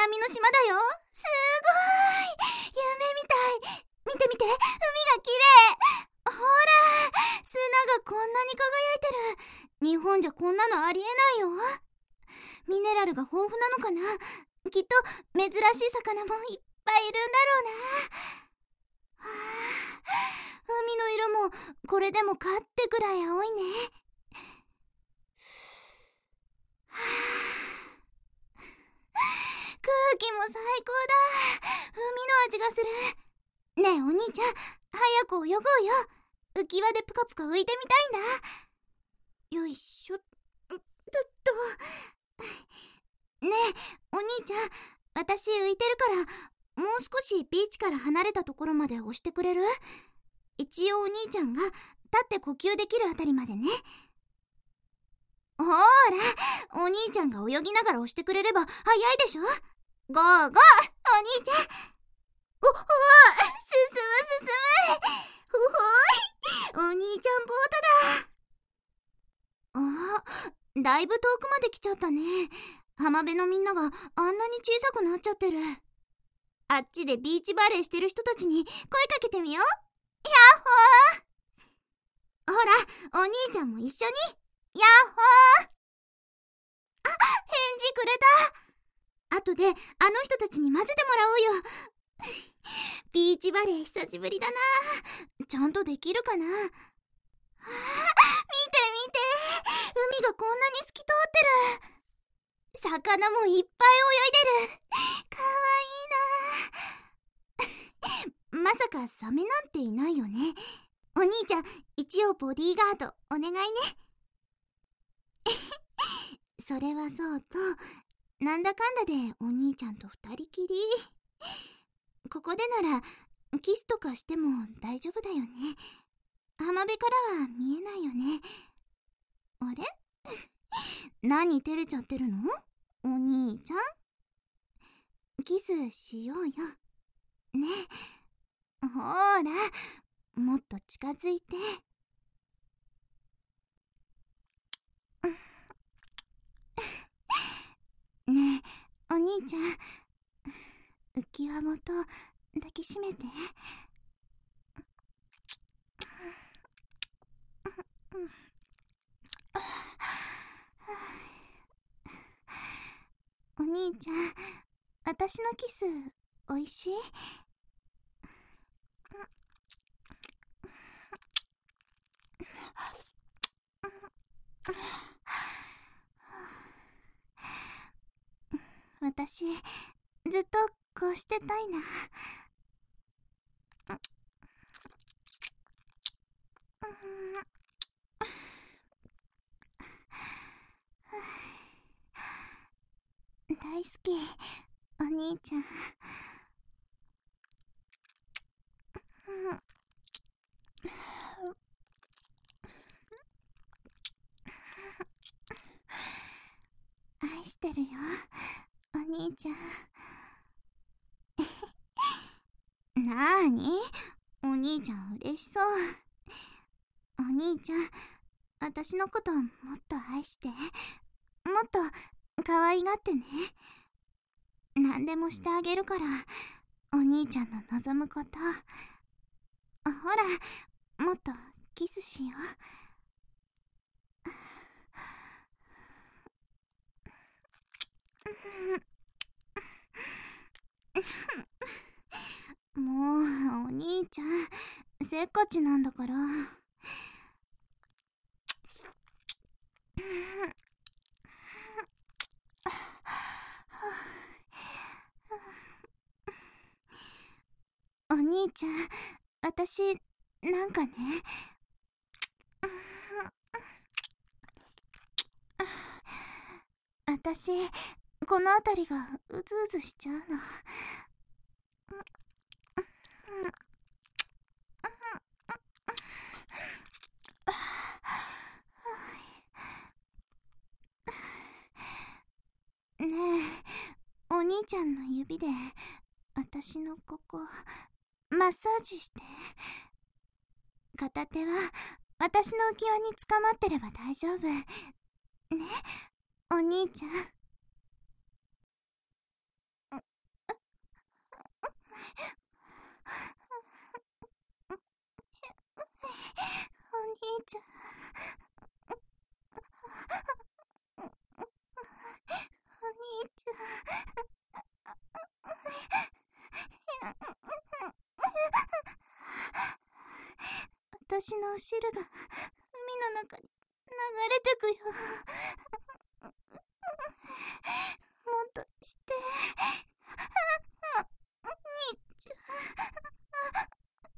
南の島だよ。すごい夢みたい。見て見て、海が綺麗。ほら、砂がこんなに輝いてる。日本じゃこんなのありえないよ。ミネラルが豊富なのかな。きっと珍しい魚もいっぱいいるんだろうな。海の色もこれでもかってくらい青いね。空気も最高だ。海の味がする。ねえお兄ちゃん、早く泳ごうよ。浮き輪でぷかぷか浮いてみたいんだ。よいしょ。ねえお兄ちゃん、私浮いてるからもう少しビーチから離れたところまで押してくれる？一応お兄ちゃんが立って呼吸できるあたりまでね。ほーら、お兄ちゃんが泳ぎながら押してくれれば早いでしょ。ゴーゴーお兄ちゃん。進む。ふほーい、お兄ちゃんボートだ。だいぶ遠くまで来ちゃったね。浜辺のみんながあんなに小さくなっちゃってる。あっちでビーチバレーしてる人たちに声かけてみよう。やっほー。ほら、お兄ちゃんも一緒に。やっほー。返事くれた。後であの人たちに混ぜてもらおうよ。ビーチバレー久しぶりだな。ちゃんとできるかな。見て見て、海がこんなに透き通ってる。魚もいっぱい泳いでる。かわいいな。まさかサメなんていないよね。お兄ちゃん、一応ボディーガードお願いね。それはそうと、なんだかんだでお兄ちゃんと二人きり。ここでならキスとかしても大丈夫だよね。浜辺からは見えないよね。あれ何照れちゃってるの？お兄ちゃん、キスしようよね。ほーら、もっと近づいて。ねえお兄ちゃん、浮き輪ごと抱きしめて。お兄ちゃん、私のキスおいしい？私ずっとこうしてたいな。大好きお兄ちゃん。愛してるよお兄ちゃん。なーにお兄ちゃん嬉しそう。お兄ちゃん、私のこともっと愛して、もっと可愛がってね。何でもしてあげるから、お兄ちゃんの望むこと。ほら、もっとキスしよう。もうお兄ちゃん、せっかちなんだから。お兄ちゃん、私なんかね、私この辺りがうずうずしちゃうの。ねえお兄ちゃんの指で私のここマッサージして。片手は私の浮き輪につかまってれば大丈夫ね、お兄ちゃん。 お兄ちゃん。お兄ちゃん。私のお汁が海の中に流れてくよ。もっとして。お兄ちゃん。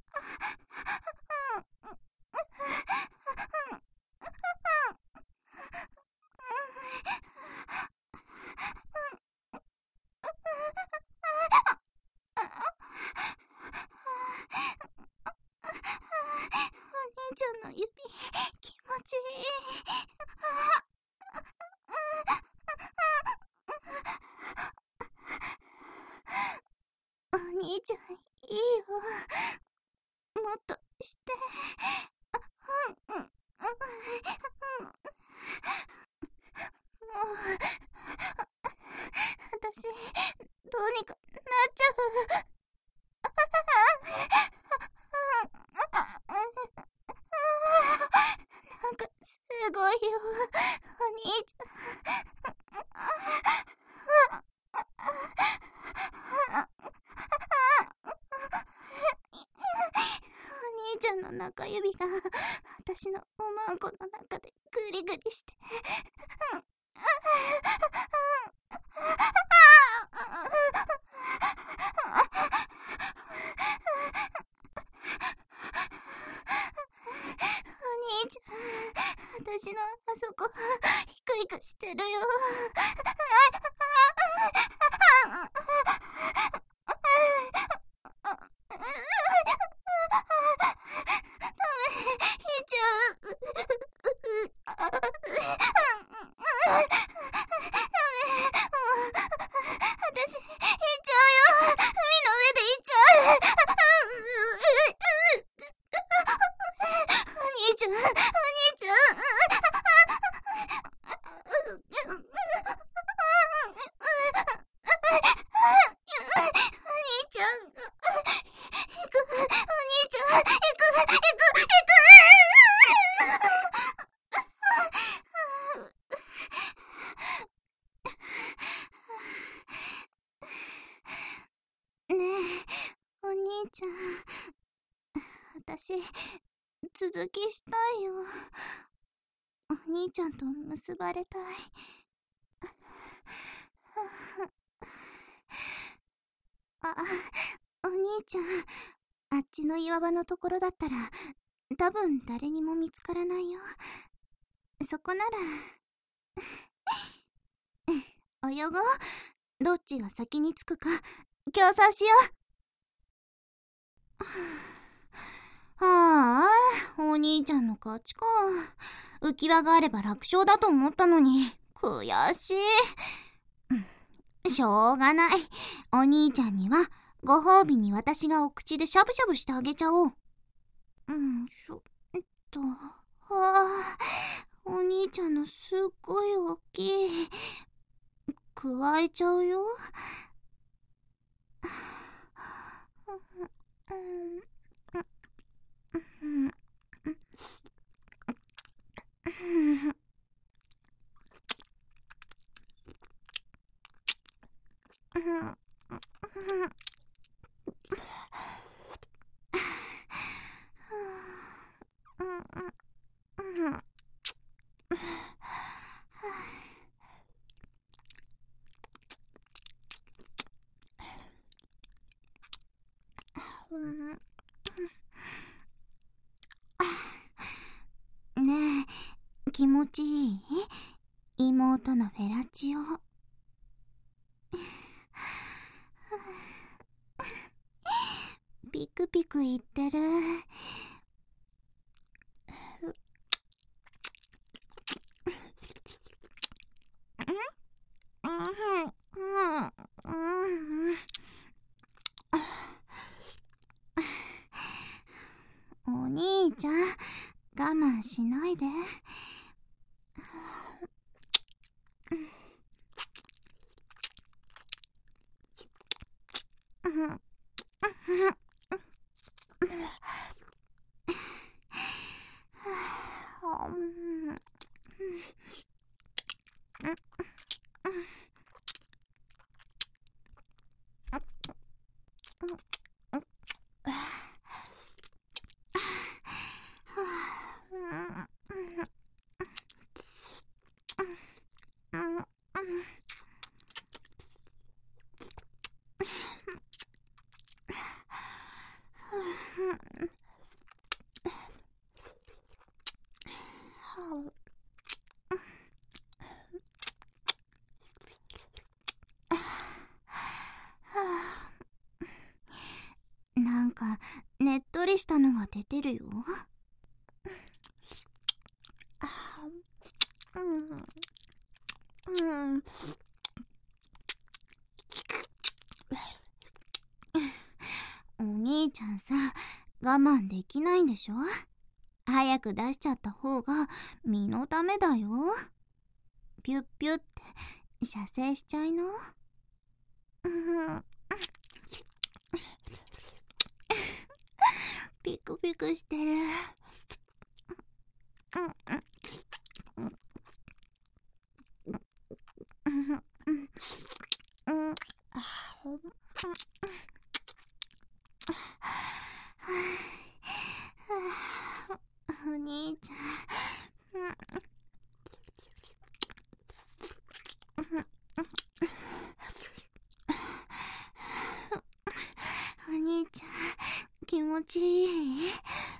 お兄ちゃんの指、気持ちいい。お兄ちゃん、いいよ。もっとして。もう、私、どうにかなっちゃう。なんか、すごいよ。お兄ちゃん。お兄ちゃんの中指が私のおまんこの中でグリグリして。お兄ちゃん、私のあそこヒクヒクしてるよ。ちゃん、私、続きしたいよ。お兄ちゃんと結ばれたい。あ、お兄ちゃん、あっちの岩場のところだったら、多分誰にも見つからないよ。そこなら、泳ごう。どっちが先に着くか、競争しよう。はあ、お兄ちゃんの勝ちか。浮き輪があれば楽勝だと思ったのに、悔しい。しょうがない。お兄ちゃんには、ご褒美に私がお口でしゃぶしゃぶしてあげちゃおう。はあ、お兄ちゃんのすっごい大きい。くわえちゃうよ。ねえ、気持ちいい？妹のフェラチオ。ピクピク言ってる。お兄ちゃん、我慢しないで。 したのが出てるよ。お兄ちゃんさ、我慢できないんでしょ。早く出しちゃった方が身のためだよ。ピュッピュッって射精しちゃいな。ピクピクしてる。お兄ちゃん、お兄ちゃん、気持ちいい？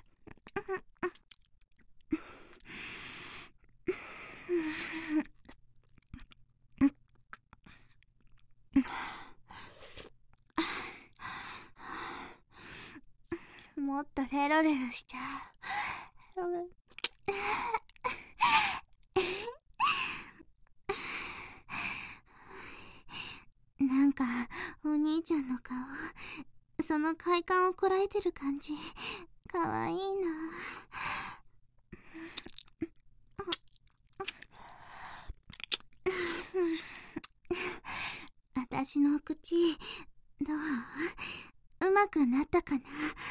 もっとレロレロしちゃう。なんかお兄ちゃんの顔、その快感をこらえてる感じ、かわいいな。私の口どう？うまくなったかな？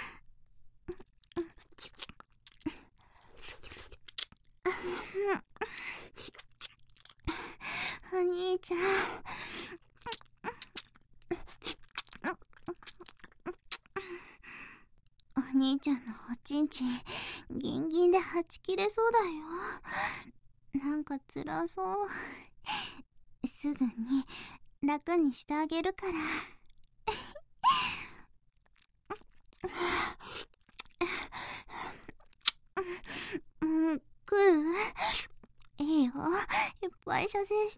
お兄ちゃん、お兄ちゃんのおちんちんギンギンではち切れそうだよ。なんか辛そう。すぐに楽にしてあげるから。来る？いいよ、いっぱい射精して。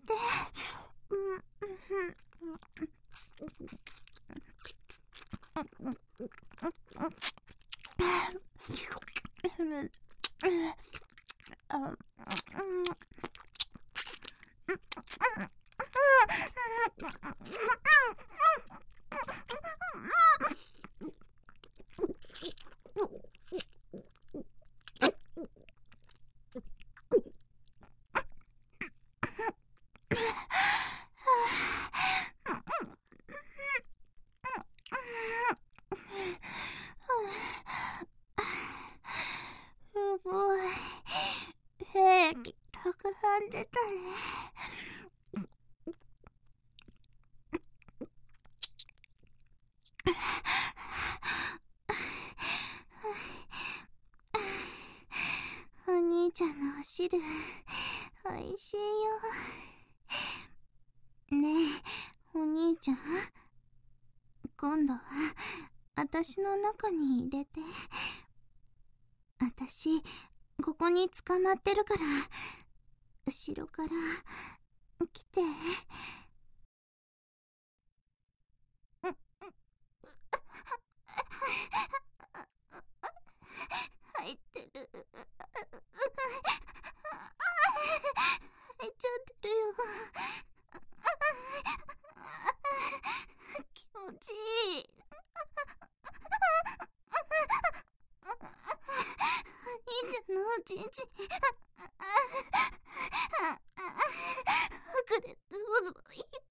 すごい、兵器たくさん出たね。お兄ちゃんのお汁おいしいよ。ねえお兄ちゃん、今度は私の中に入れて。私ここに捕まってるから後ろから来て。入ってる。入っちゃってるよ。気持ちいい。お兄ちゃんのおちんちん奥でズボズボ言ってるよ。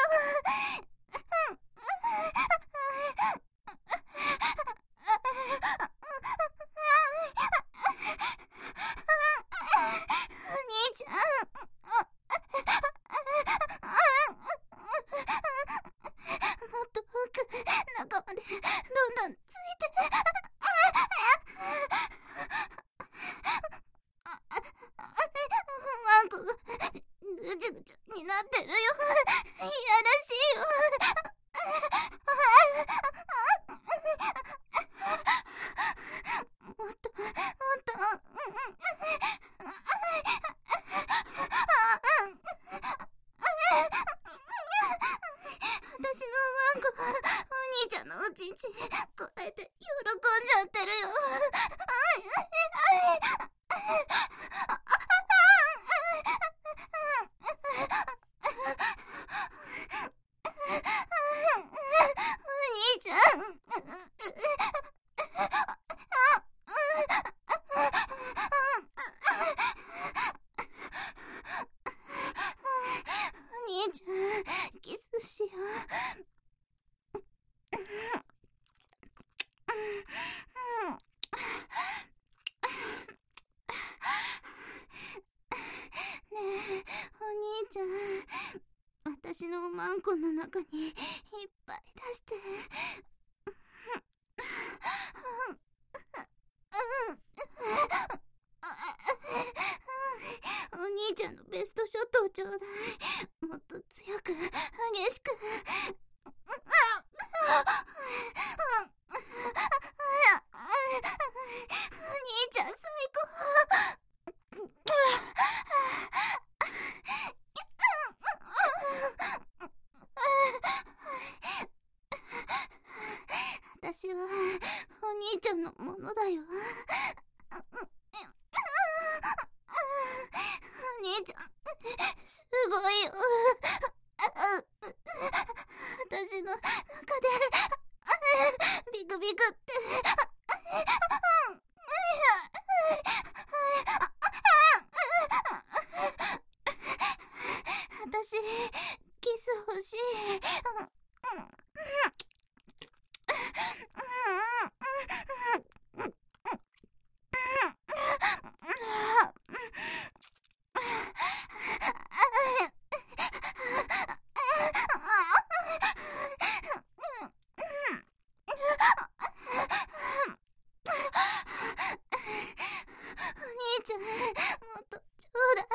お兄ちゃん、もっと奥、中までどんどんついて。ワンコがぐちゅぐちゅになってるよ。いやらしいよ。もっともっと。私のワンコがお兄ちゃんのおちんちんこらえて喜んじゃってるよ。 私のおまんこの中にいっぱい出して。お兄ちゃんのベストショットをちょうだい。もっと強く、激しく。お兄ちゃん最高。私はお兄ちゃんのものだよ。お兄ちゃんすごいよ。私の中でビクビクって。私キス欲しい。お兄ちゃん、もっとちょうだい。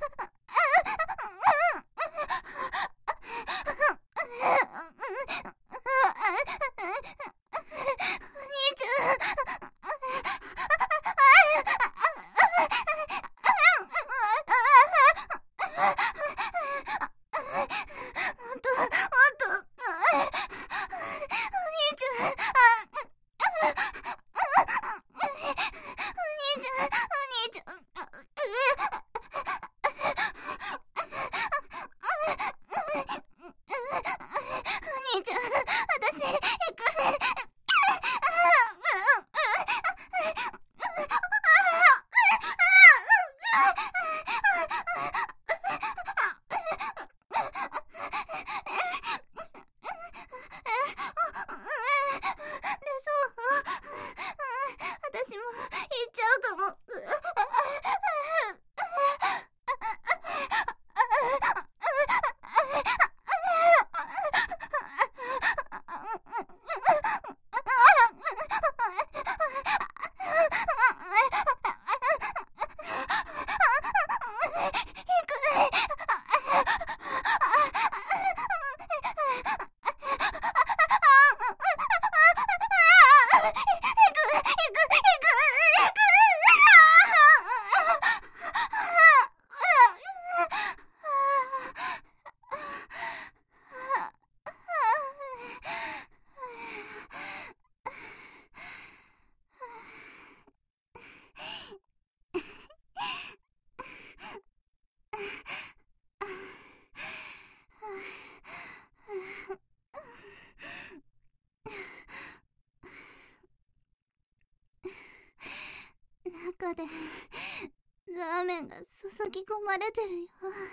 中でラーメンが注ぎ込まれてるよ。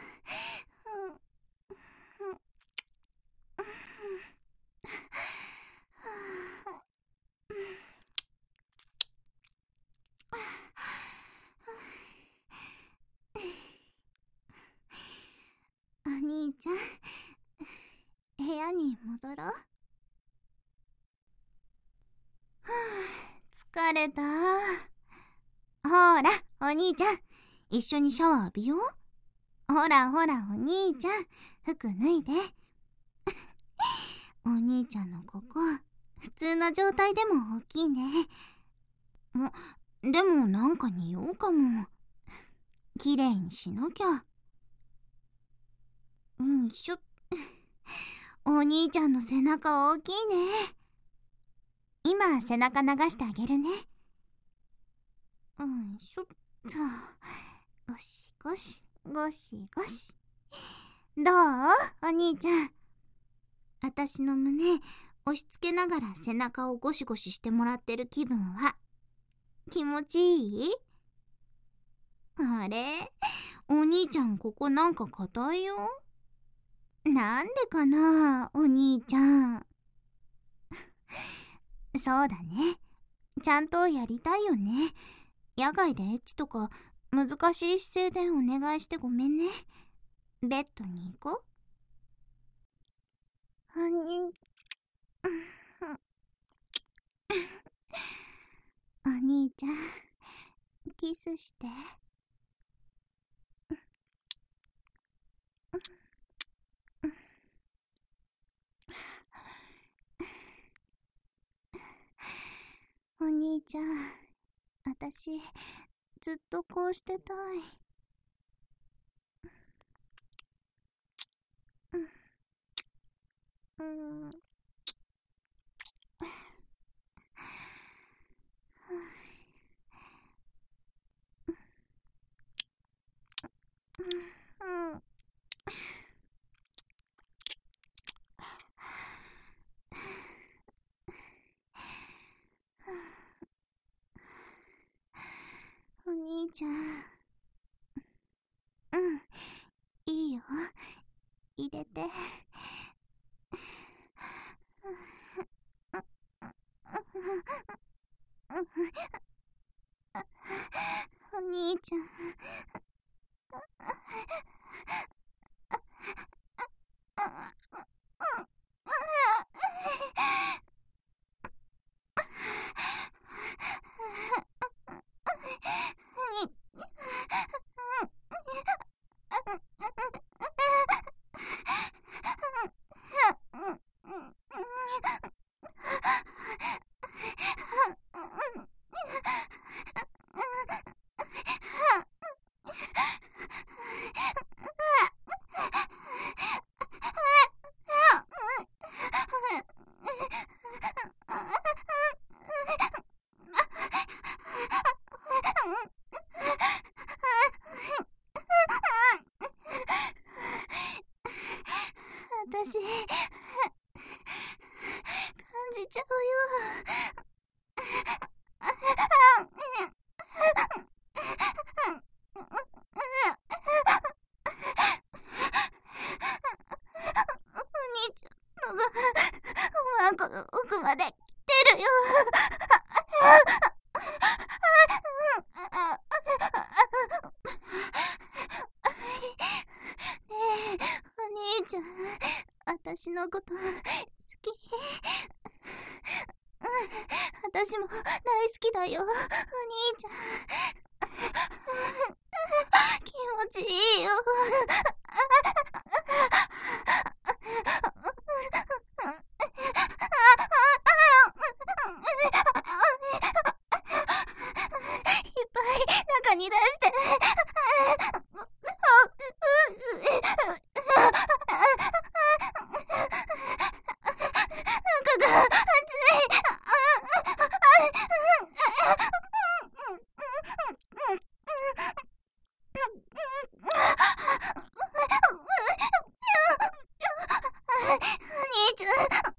お兄ちゃん、部屋に戻ろう。疲れた。ほらお兄ちゃん、一緒にシャワー浴びよう。ほらほらお兄ちゃん、服脱いで。お兄ちゃんのここ普通の状態でも大きいね。でもなんか匂うかも。きれいにしなきゃ。しょ。お兄ちゃんの背中大きいね。今背中流してあげるね。しょっと。ゴシゴシゴシゴシ。どうお兄ちゃん。私の胸押し付けながら背中をゴシゴシしてもらってる気分は気持ちいい？あれ？お兄ちゃんここなんか硬いよ。なんでかなお兄ちゃん。そうだね。ちゃんとやりたいよね。野外でエッチとか難しい姿勢でお願いしてごめんね。ベッドに行こう。 お兄ちゃん、キスして。お兄ちゃん、あたしずっとこうしてたい。お兄ちゃん、いいよ、入れて。お兄ちゃん、私感じちゃうよ。お兄ちゃんのがおまんこの奥まで来てるよ。ねえ、お兄ちゃん、私のこと好き？私も大好きだよ、お兄ちゃん。気持ちいいよ。いっぱい中に出して。中が熱い。お兄ちゃん、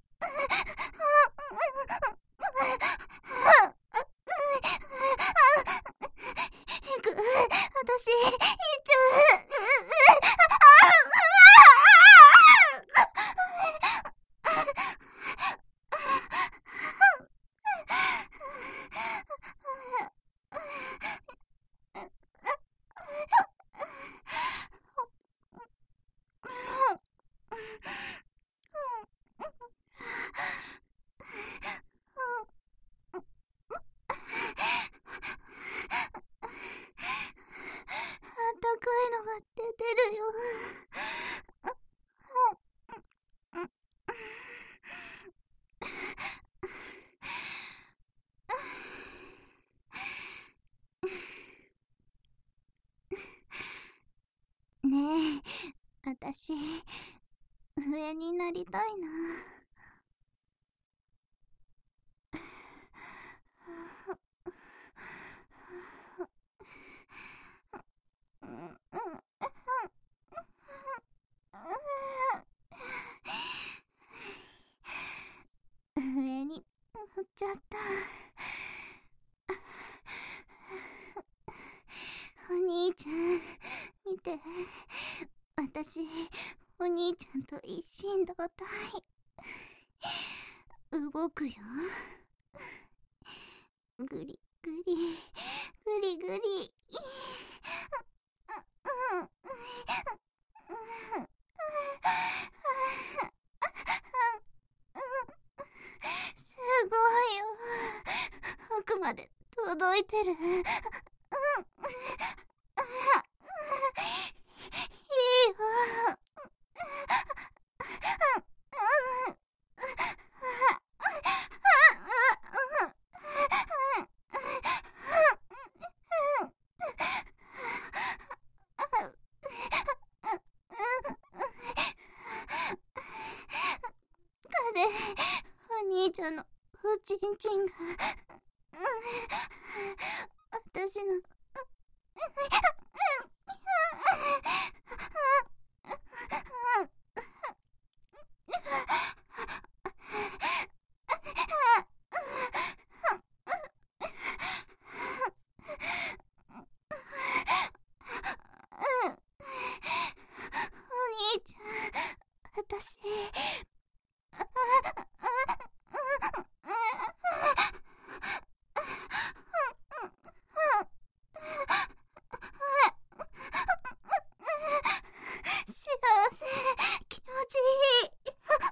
私行っちゃう。あったかいのが出てるよ。ねえ、あたし上になりたいな。上に乗っちゃった。お兄ちゃん、見て。私、お兄ちゃんと一心同体。動くよ。ぐりぐり、ぐりぐり。 いてる。いいよ。で、お兄ちゃんのおちんちんが私のお兄ちゃん、私幸せ、気持ちいい。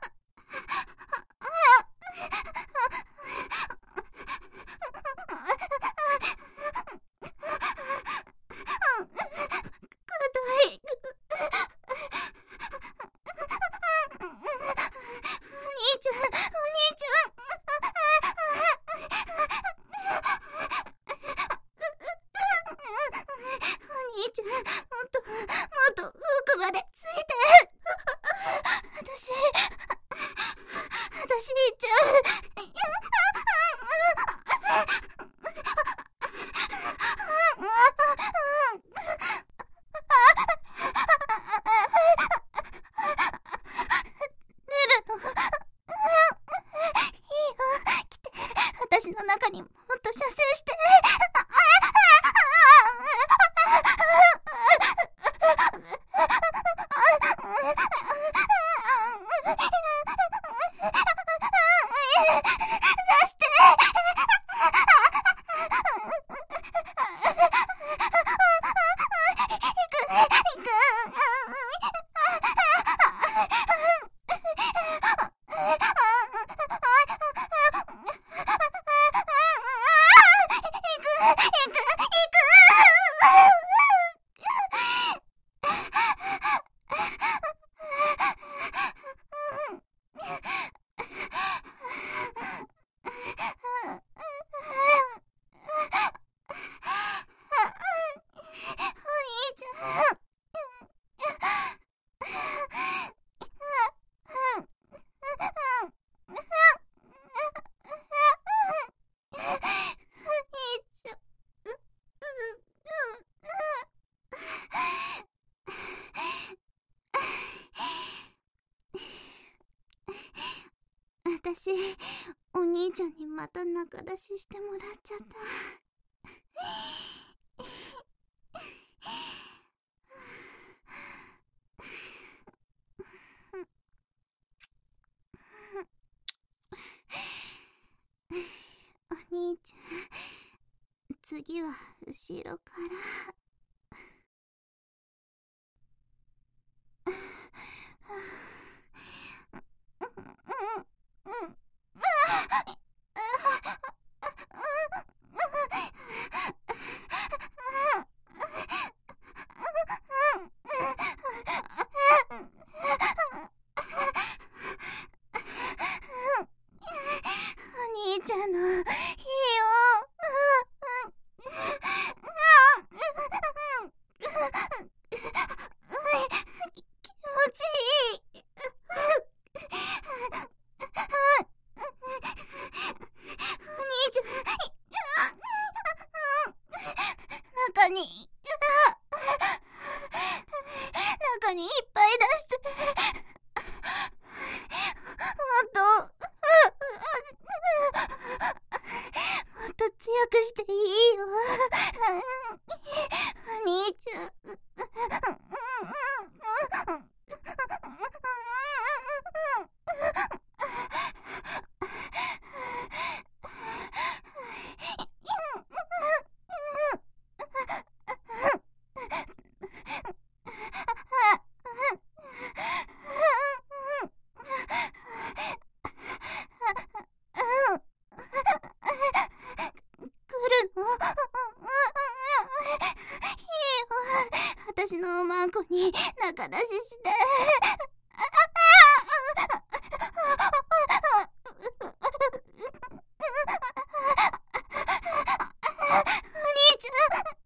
奥までついて。私行っちゃう。寝るの。いいよ、来て。私の中にもっと射精して。私、お兄ちゃんにまた仲出ししてもらっちゃった。お兄ちゃん、次は後ろから。お兄ちゃんのいいよ。気持ちいい。お兄ちゃん、中にいっぱい出して。もっと強くしていいよ。お兄ちゃん。 仲出しして。お兄ちゃん。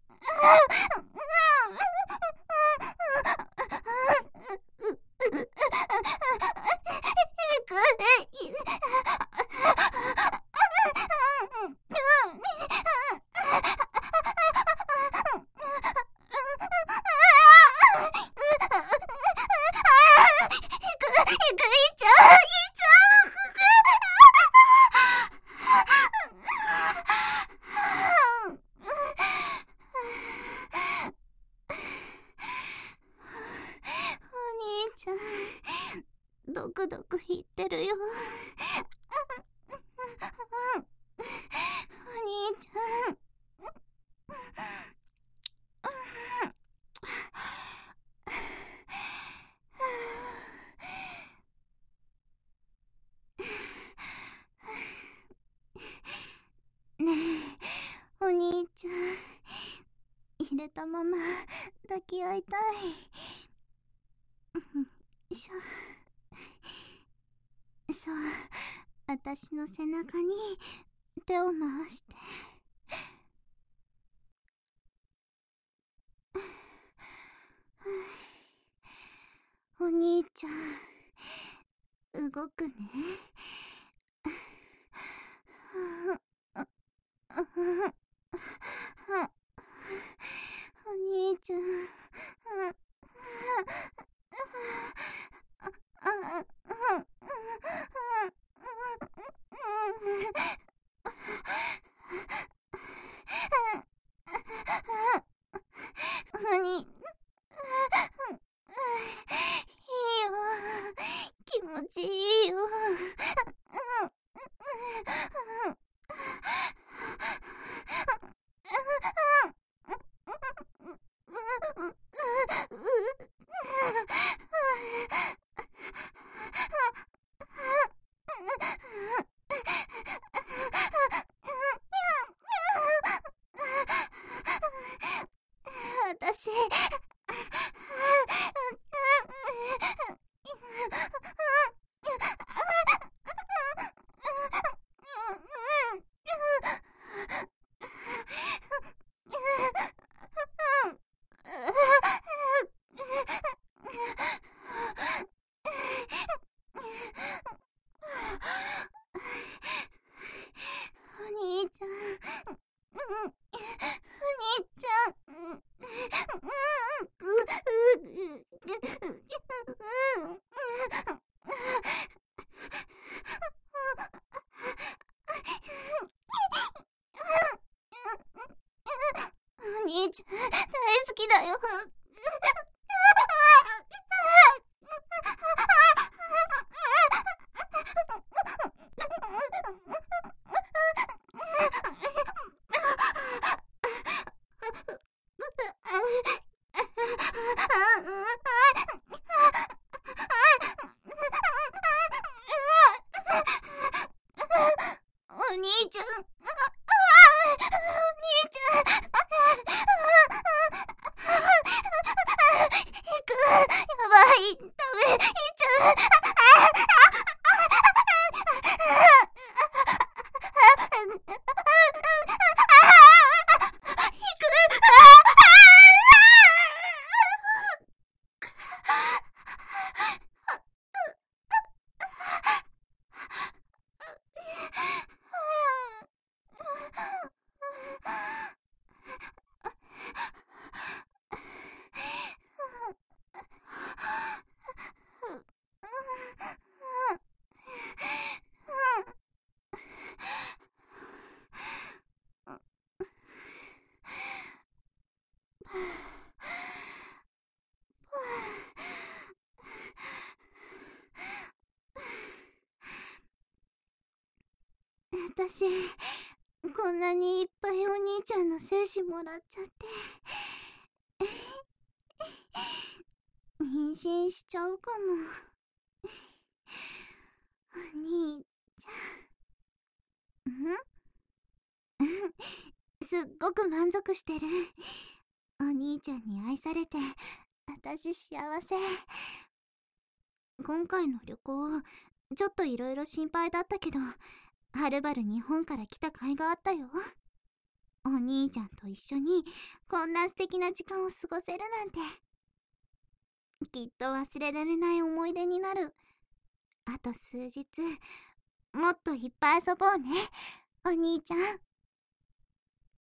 ドクドク言ってるよ。お兄ちゃん。ねえ、お兄ちゃん。入れたまま抱き合いたい。そう、私の背中に手を回して。お兄ちゃん、動くね。お兄ちゃん。いいよ、気持ちいいよ。私お兄ちゃん、お兄ちゃん。お兄ちゃん、大好きだよ。お兄ちゃん。やばい、ダメ、いっちゃう。私、こんなにいっぱいお兄ちゃんの精子もらっちゃって。妊娠しちゃうかも。お兄ちゃん。すっごく満足してる。お兄ちゃんに愛されて私幸せ。今回の旅行、ちょっといろいろ心配だったけど、はるばる日本から来た甲斐があったよ。お兄ちゃんと一緒にこんな素敵な時間を過ごせるなんて。きっと忘れられない思い出になる。あと数日、もっといっぱい遊ぼうね、お兄ちゃん。